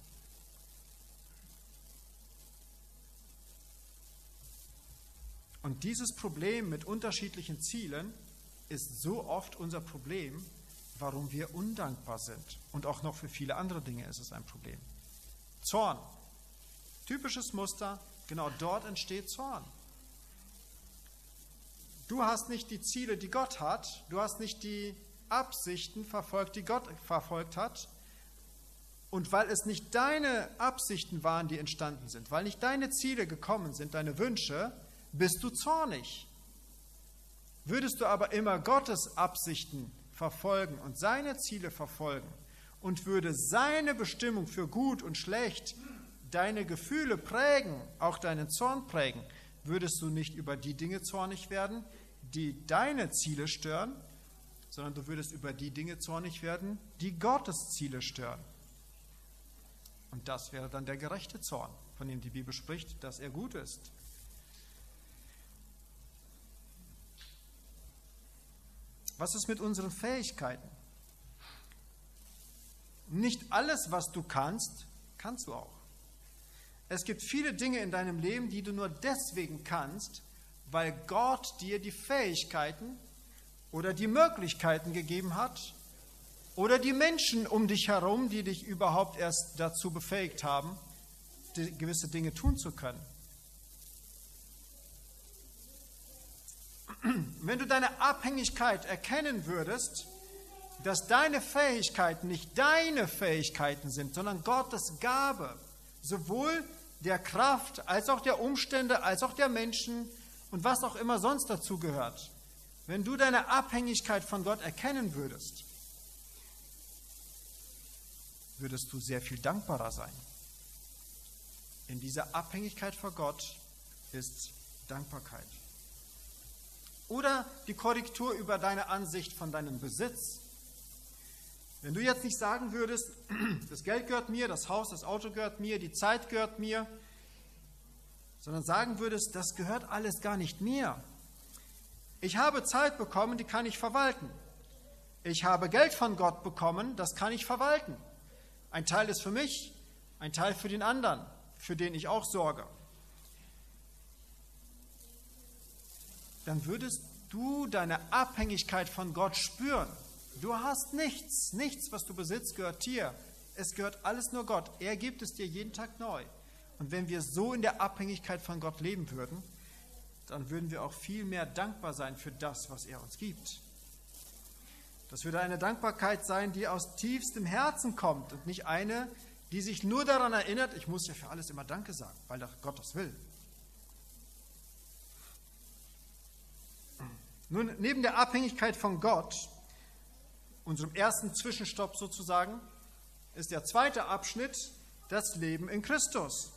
Und dieses Problem mit unterschiedlichen Zielen ist so oft unser Problem, warum wir undankbar sind. Und auch noch für viele andere Dinge ist es ein Problem. Zorn. Typisches Muster, genau dort entsteht Zorn. Du hast nicht die Ziele, die Gott hat. Du hast nicht die Absichten verfolgt, die Gott verfolgt hat. Und weil es nicht deine Absichten waren, die entstanden sind, weil nicht deine Ziele gekommen sind, deine Wünsche, bist du zornig. Würdest du aber immer Gottes Absichten verfolgen und seine Ziele verfolgen und würde seine Bestimmung für gut und schlecht deine Gefühle prägen, auch deinen Zorn prägen, würdest du nicht über die Dinge zornig werden, die deine Ziele stören, sondern du würdest über die Dinge zornig werden, die Gottes Ziele stören. Und das wäre dann der gerechte Zorn, von dem die Bibel spricht, dass er gut ist. Was ist mit unseren Fähigkeiten? Nicht alles, was du kannst, kannst du auch. Es gibt viele Dinge in deinem Leben, die du nur deswegen kannst, weil Gott dir die Fähigkeiten oder die Möglichkeiten gegeben hat oder die Menschen um dich herum, die dich überhaupt erst dazu befähigt haben, gewisse Dinge tun zu können. Wenn du deine Abhängigkeit erkennen würdest, dass deine Fähigkeiten nicht deine Fähigkeiten sind, sondern Gottes Gabe, sowohl der Kraft als auch der Umstände, als auch der Menschen und was auch immer sonst dazu gehört. Wenn du deine Abhängigkeit von Gott erkennen würdest, würdest du sehr viel dankbarer sein. In dieser Abhängigkeit von Gott ist Dankbarkeit. Oder die Korrektur über deine Ansicht von deinem Besitz. Wenn du jetzt nicht sagen würdest, das Geld gehört mir, das Haus, das Auto gehört mir, die Zeit gehört mir, sondern sagen würdest, das gehört alles gar nicht mir. Ich habe Zeit bekommen, die kann ich verwalten. Ich habe Geld von Gott bekommen, das kann ich verwalten. Ein Teil ist für mich, ein Teil für den anderen, für den ich auch sorge. Dann würdest du deine Abhängigkeit von Gott spüren. Du hast nichts, nichts, was du besitzt, gehört dir. Es gehört alles nur Gott. Er gibt es dir jeden Tag neu. Und wenn wir so in der Abhängigkeit von Gott leben würden, dann würden wir auch viel mehr dankbar sein für das, was er uns gibt. Das würde eine Dankbarkeit sein, die aus tiefstem Herzen kommt und nicht eine, die sich nur daran erinnert, ich muss ja für alles immer Danke sagen, weil doch Gott das will. Nun, neben der Abhängigkeit von Gott, unserem ersten Zwischenstopp sozusagen, ist der zweite Abschnitt das Leben in Christus.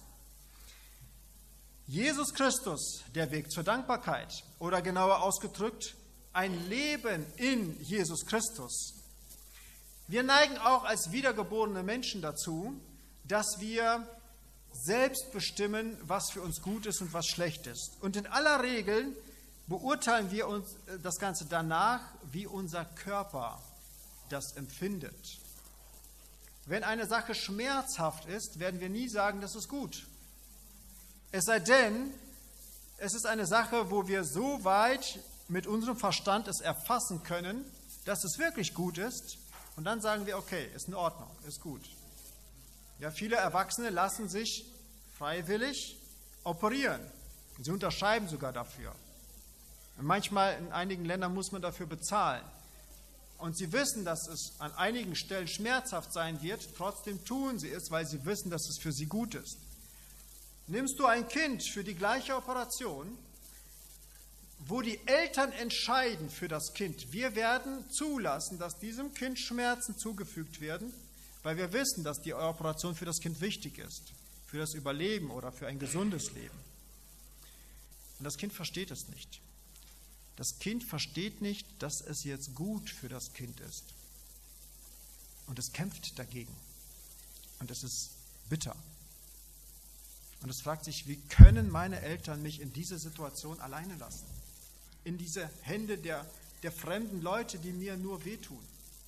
Jesus Christus, der Weg zur Dankbarkeit, oder genauer ausgedrückt, ein Leben in Jesus Christus. Wir neigen auch als wiedergeborene Menschen dazu, dass wir selbst bestimmen, was für uns gut ist und was schlecht ist. Und in aller Regel beurteilen wir uns das Ganze danach, wie unser Körper das empfindet. Wenn eine Sache schmerzhaft ist, werden wir nie sagen, das ist gut. Es sei denn, es ist eine Sache, wo wir so weit mit unserem Verstand es erfassen können, dass es wirklich gut ist. Und dann sagen wir, okay, ist in Ordnung, ist gut. Ja, viele Erwachsene lassen sich freiwillig operieren. Sie unterschreiben sogar dafür. Manchmal in einigen Ländern muss man dafür bezahlen. Und sie wissen, dass es an einigen Stellen schmerzhaft sein wird, trotzdem tun sie es, weil sie wissen, dass es für sie gut ist. Nimmst du ein Kind für die gleiche Operation, wo die Eltern entscheiden für das Kind, wir werden zulassen, dass diesem Kind Schmerzen zugefügt werden, weil wir wissen, dass die Operation für das Kind wichtig ist, für das Überleben oder für ein gesundes Leben. Und das Kind versteht es nicht. Das Kind versteht nicht, dass es jetzt gut für das Kind ist. Und es kämpft dagegen. Und es ist bitter. Und es fragt sich, wie können meine Eltern mich in diese Situation alleine lassen? In diese Hände der, der fremden Leute, die mir nur wehtun.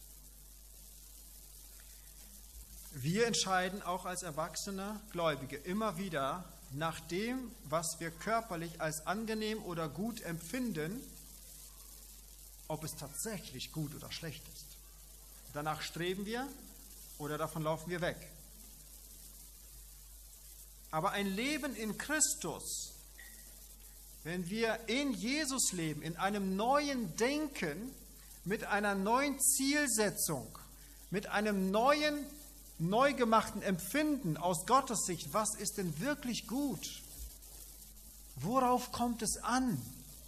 Wir entscheiden auch als erwachsene Gläubige immer wieder nach dem, was wir körperlich als angenehm oder gut empfinden, ob es tatsächlich gut oder schlecht ist. Danach streben wir oder davon laufen wir weg. Aber ein Leben in Christus, wenn wir in Jesus leben, in einem neuen Denken, mit einer neuen Zielsetzung, mit einem neuen, neu gemachten Empfinden aus Gottes Sicht, was ist denn wirklich gut? Worauf kommt es an?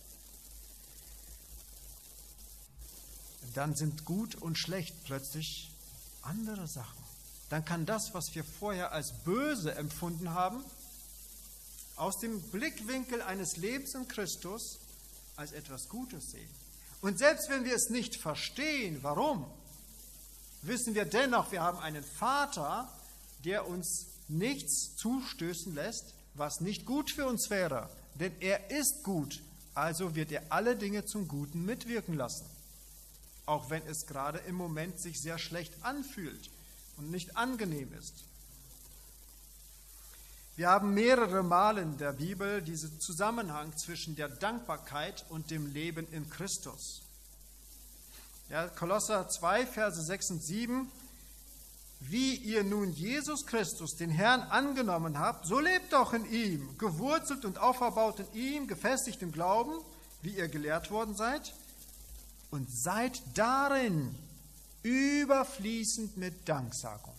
Dann sind gut und schlecht plötzlich andere Sachen. Dann kann das, was wir vorher als böse empfunden haben, aus dem Blickwinkel eines Lebens in Christus als etwas Gutes sehen. Und selbst wenn wir es nicht verstehen, warum, wissen wir dennoch, wir haben einen Vater, der uns nichts zustößen lässt, was nicht gut für uns wäre. Denn er ist gut, also wird er alle Dinge zum Guten mitwirken lassen. Auch wenn es gerade im Moment sich sehr schlecht anfühlt und nicht angenehm ist. Wir haben mehrere Male in der Bibel diesen Zusammenhang zwischen der Dankbarkeit und dem Leben in Christus. Ja, Kolosser zwei, Verse sechs und sieben. Wie ihr nun Jesus Christus, den Herrn, angenommen habt, so lebt auch in ihm, gewurzelt und auferbaut in ihm, gefestigt im Glauben, wie ihr gelehrt worden seid, und seid darin überfließend mit Danksagung.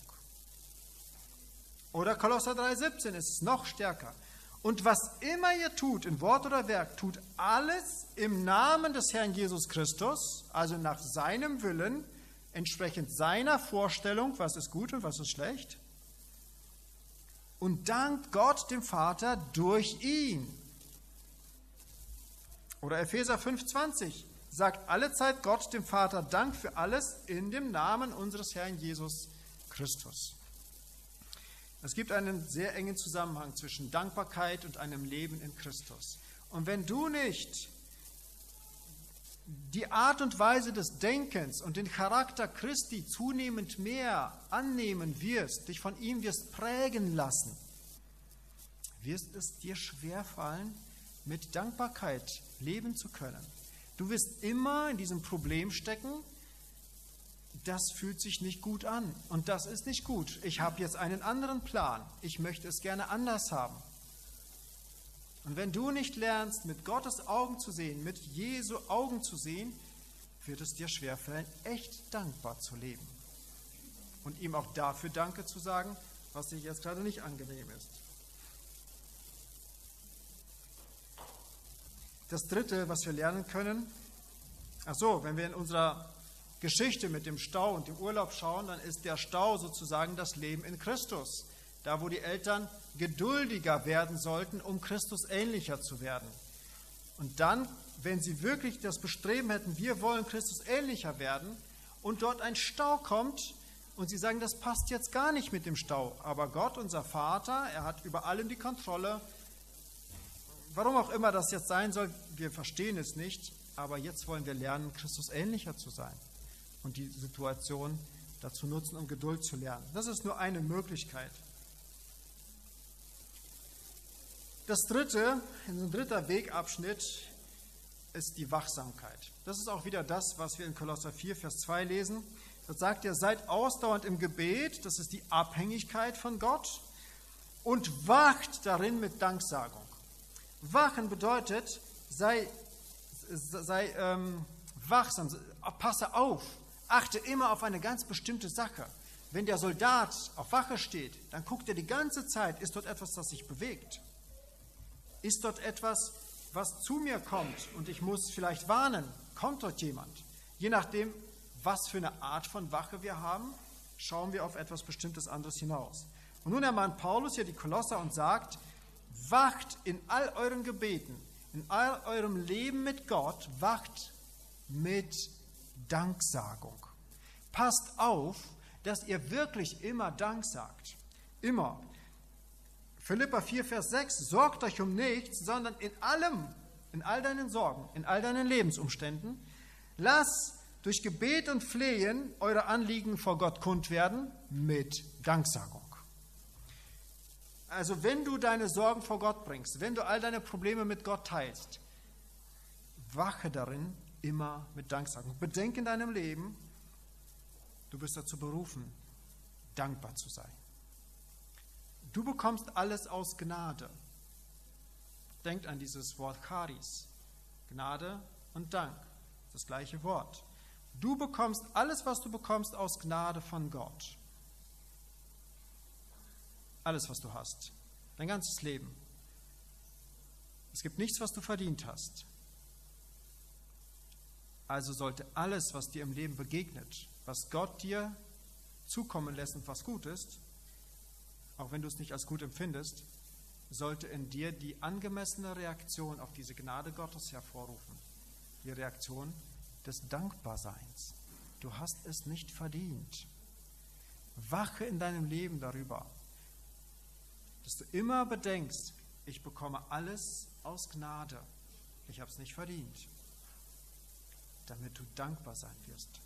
Oder Kolosser drei, siebzehn ist es noch stärker. Und was immer ihr tut, in Wort oder Werk, tut alles im Namen des Herrn Jesus Christus, also nach seinem Willen, entsprechend seiner Vorstellung, was ist gut und was ist schlecht. Und dankt Gott dem Vater durch ihn. Oder Epheser fünf, zwanzig. Sagt allezeit Gott dem Vater Dank für alles in dem Namen unseres Herrn Jesus Christus. Es gibt einen sehr engen Zusammenhang zwischen Dankbarkeit und einem Leben in Christus. Und wenn du nicht die Art und Weise des Denkens und den Charakter Christi zunehmend mehr annehmen wirst, dich von ihm wirst prägen lassen, wird es dir schwerfallen, mit Dankbarkeit leben zu können. Du wirst immer in diesem Problem stecken, das fühlt sich nicht gut an und das ist nicht gut. Ich habe jetzt einen anderen Plan, ich möchte es gerne anders haben. Und wenn du nicht lernst, mit Gottes Augen zu sehen, mit Jesu Augen zu sehen, wird es dir schwerfallen, echt dankbar zu leben. Und ihm auch dafür Danke zu sagen, was dir jetzt gerade nicht angenehm ist. Das Dritte, was wir lernen können, ach so, wenn wir in unserer Geschichte mit dem Stau und dem Urlaub schauen, dann ist der Stau sozusagen das Leben in Christus. Da, wo die Eltern geduldiger werden sollten, um Christus ähnlicher zu werden. Und dann, wenn sie wirklich das Bestreben hätten, wir wollen Christus ähnlicher werden, und dort ein Stau kommt und sie sagen, das passt jetzt gar nicht mit dem Stau. Aber Gott, unser Vater, er hat über allem die Kontrolle. Warum auch immer das jetzt sein soll, wir verstehen es nicht, aber jetzt wollen wir lernen, Christus ähnlicher zu sein und die Situation dazu nutzen, um Geduld zu lernen. Das ist nur eine Möglichkeit. Das dritte, ein dritter Wegabschnitt ist die Wachsamkeit. Das ist auch wieder das, was wir in Kolosser vier, Vers zwei lesen. Da sagt er, seid ausdauernd im Gebet, das ist die Abhängigkeit von Gott, und wacht darin mit Danksagung. Wachen bedeutet, sei, sei ähm, wachsam, passe auf, achte immer auf eine ganz bestimmte Sache. Wenn der Soldat auf Wache steht, dann guckt er die ganze Zeit, ist dort etwas, das sich bewegt? Ist dort etwas, was zu mir kommt und ich muss vielleicht warnen? Kommt dort jemand? Je nachdem, was für eine Art von Wache wir haben, schauen wir auf etwas Bestimmtes anderes hinaus. Und nun ermahnt Paulus hier die Kolosser und sagt, wacht in all euren Gebeten, in all eurem Leben mit Gott, wacht mit Danksagung. Passt auf, dass ihr wirklich immer Dank sagt. Immer. Philipper vier, Vers sechs, sorgt euch um nichts, sondern in allem, in all deinen Sorgen, in all deinen Lebensumständen, lass durch Gebet und Flehen eure Anliegen vor Gott kund werden mit Danksagung. Also wenn du deine Sorgen vor Gott bringst, wenn du all deine Probleme mit Gott teilst, wache darin immer mit Danksagung. Bedenke in deinem Leben, du bist dazu berufen, dankbar zu sein. Du bekommst alles aus Gnade. Denkt an dieses Wort Charis. Gnade und Dank. Das gleiche Wort. Du bekommst alles, was du bekommst, aus Gnade von Gott. Alles, was du hast. Dein ganzes Leben. Es gibt nichts, was du verdient hast. Also sollte alles, was dir im Leben begegnet, was Gott dir zukommen lässt und was gut ist, auch wenn du es nicht als gut empfindest, sollte in dir die angemessene Reaktion auf diese Gnade Gottes hervorrufen. Die Reaktion des Dankbarseins. Du hast es nicht verdient. Wache in deinem Leben darüber, dass du immer bedenkst, ich bekomme alles aus Gnade. Ich habe es nicht verdient. Damit du dankbar sein wirst.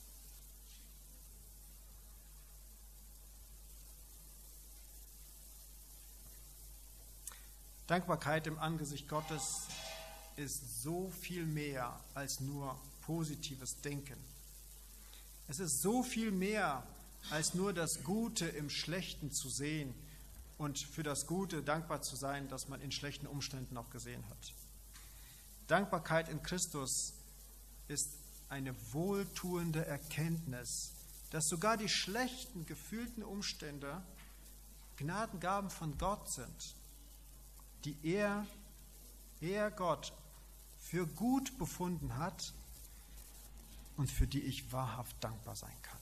Dankbarkeit im Angesicht Gottes ist so viel mehr als nur positives Denken. Es ist so viel mehr als nur das Gute im Schlechten zu sehen und für das Gute dankbar zu sein, das man in schlechten Umständen auch gesehen hat. Dankbarkeit in Christus ist eine wohltuende Erkenntnis, dass sogar die schlechten, gefühlten Umstände Gnadengaben von Gott sind, die er, er Gott, für gut befunden hat und für die ich wahrhaft dankbar sein kann.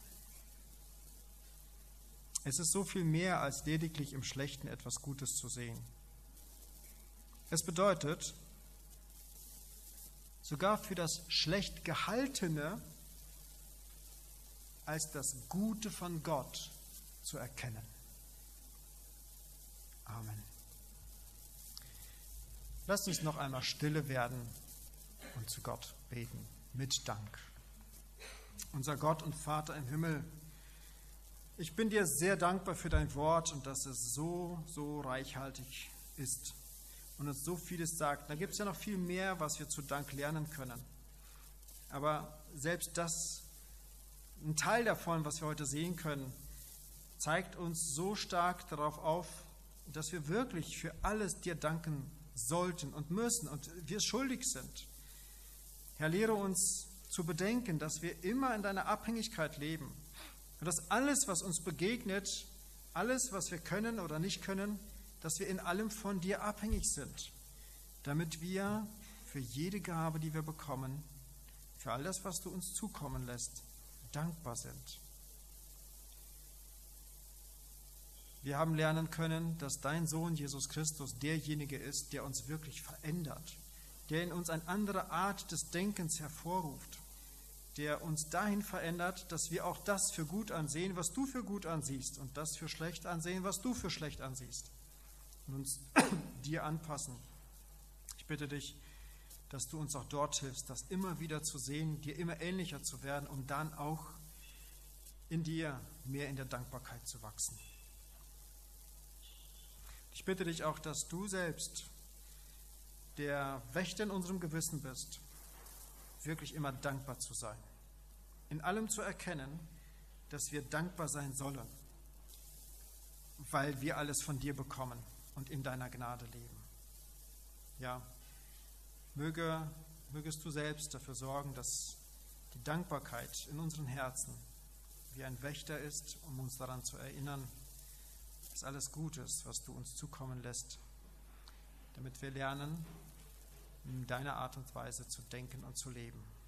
Es ist so viel mehr, als lediglich im Schlechten etwas Gutes zu sehen. Es bedeutet, sogar für das schlecht Gehaltene als das Gute von Gott zu erkennen. Amen. Lasst uns noch einmal stille werden und zu Gott beten, mit Dank. Unser Gott und Vater im Himmel, ich bin dir sehr dankbar für dein Wort und dass es so, so reichhaltig ist und uns so vieles sagt. Da gibt es ja noch viel mehr, was wir zu Dank lernen können. Aber selbst das, ein Teil davon, was wir heute sehen können, zeigt uns so stark darauf auf, dass wir wirklich für alles dir danken sollten und müssen und wir schuldig sind. Herr, lehre uns zu bedenken, dass wir immer in deiner Abhängigkeit leben und dass alles, was uns begegnet, alles, was wir können oder nicht können, dass wir in allem von dir abhängig sind, damit wir für jede Gabe, die wir bekommen, für all das, was du uns zukommen lässt, dankbar sind. Wir haben lernen können, dass dein Sohn Jesus Christus derjenige ist, der uns wirklich verändert, der in uns eine andere Art des Denkens hervorruft, der uns dahin verändert, dass wir auch das für gut ansehen, was du für gut ansiehst, und das für schlecht ansehen, was du für schlecht ansiehst, und uns dir anpassen. Ich bitte dich, dass du uns auch dort hilfst, das immer wieder zu sehen, dir immer ähnlicher zu werden, um dann auch in dir mehr in der Dankbarkeit zu wachsen. Ich bitte dich auch, dass du selbst, der Wächter in unserem Gewissen bist, wirklich immer dankbar zu sein. In allem zu erkennen, dass wir dankbar sein sollen, weil wir alles von dir bekommen und in deiner Gnade leben. Ja, möge mögest du selbst dafür sorgen, dass die Dankbarkeit in unseren Herzen wie ein Wächter ist, um uns daran zu erinnern, dass alles gut ist, was du uns zukommen lässt, damit wir lernen, in deiner Art und Weise zu denken und zu leben.